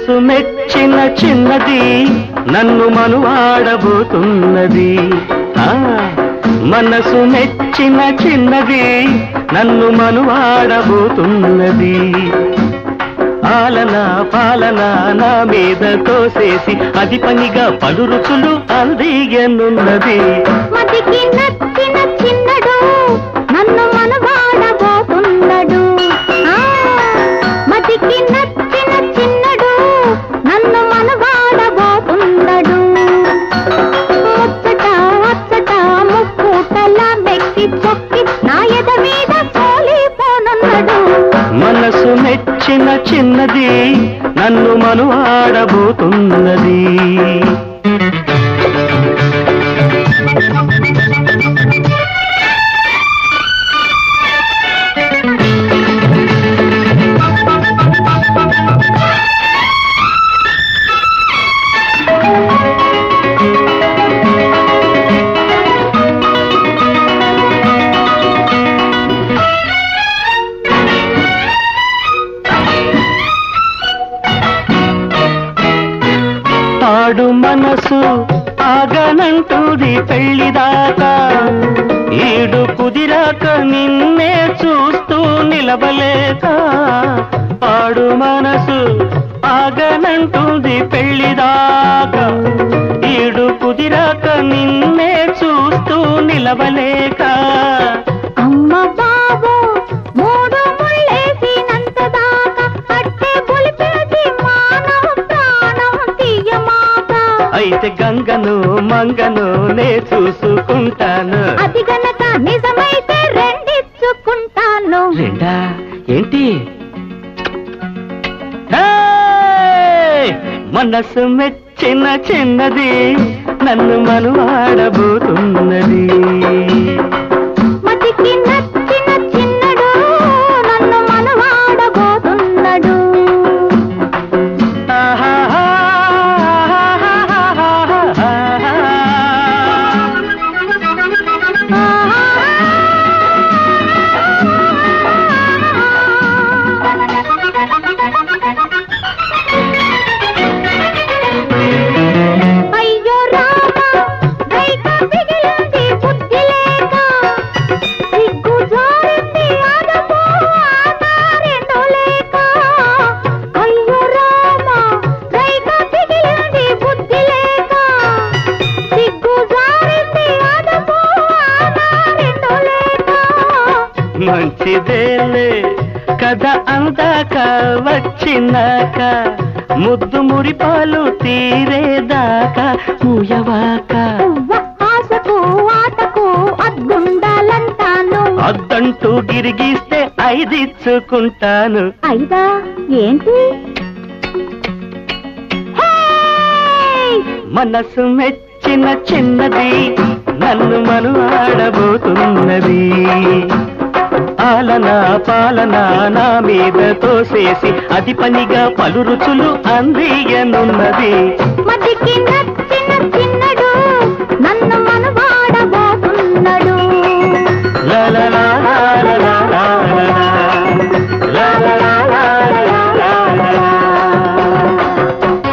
మనసు మెచ్చిన చిన్నది నన్ను మనువాడబోతున్నది. మనసు మెచ్చిన చిన్నది నన్ను మనువాడబోతున్నది. ఆలన పాలన నా మీద తోసేసి అది పనిగా పలు రుచులు అందియనున్నది. మదికి నచ్చిన చిన్నడు నన్ను మనవాడబోతున్నడు. మదికి నచ్చిన చిన్నడు నన్ను మనవాడబోతున్నడు. ముచ్చట అచ్చట ముక్కుటల మెక్కి చొక్కి నా ఎద మీద పోలిపోనున్నడు. మనసు మెచ్చిన చిన్నది నన్ను మనువాడబోతున్నది. ఆడు మనసు ఆగనంటుంది పెళ్లిదాకా, ఈడు కుదిరాక నిన్నే చూస్తూ నిలబలేక. ఆడు మనసు ఆగనంటుంది పెళ్లిదాకా, ఈడు కుదిరాక నిన్నే చూస్తూ నిలబలేక. అమ్మ బాబు మూడు ముళ్ళేసినంత దాకా అట్టే పులిపేసి మానవ ప్రాణం తీయమాక. అయితే గంగను మంగను నే చూసుకుంటాను. అది గనక నిజమైతే రెండిచ్చుకుంటాను. రెండా ఏంటి? మనసు మెచ్చిన చిన్నది నన్ను మనువాడబోతున్నది. మతికి నచ్చిన చిన్నడు నన్ను మనవాడబోతున్నడు. అయ్యో రామ రైక బిగిలింది బుద్ధి లేక, సిగ్గు జారింది అదపు ఆధారెండు లేక. అయ్యో రామ రైక బిగిలింది బుద్ధి లేక, సిగ్గు జారింది అదపు ఆధారెండు లేక. మంచిదేలే కథ అందాక వచ్చినాక, ముద్దు మురిపాలు తీరేదాకా మూయవాక. ఆశకు ఆటకు అద్దుండాలంటాను. అద్దంటూ గిరిగిస్తే ఐదిచ్చుకుంటాను. అయిదా ఏంటి? మనసు మెచ్చిన చిన్నది నన్ను మనువాడబోతున్నది. ఆలన పాలన నా మీద తోసేసి అది పనిగా పలు రుచులు అందియనున్నది. మదికి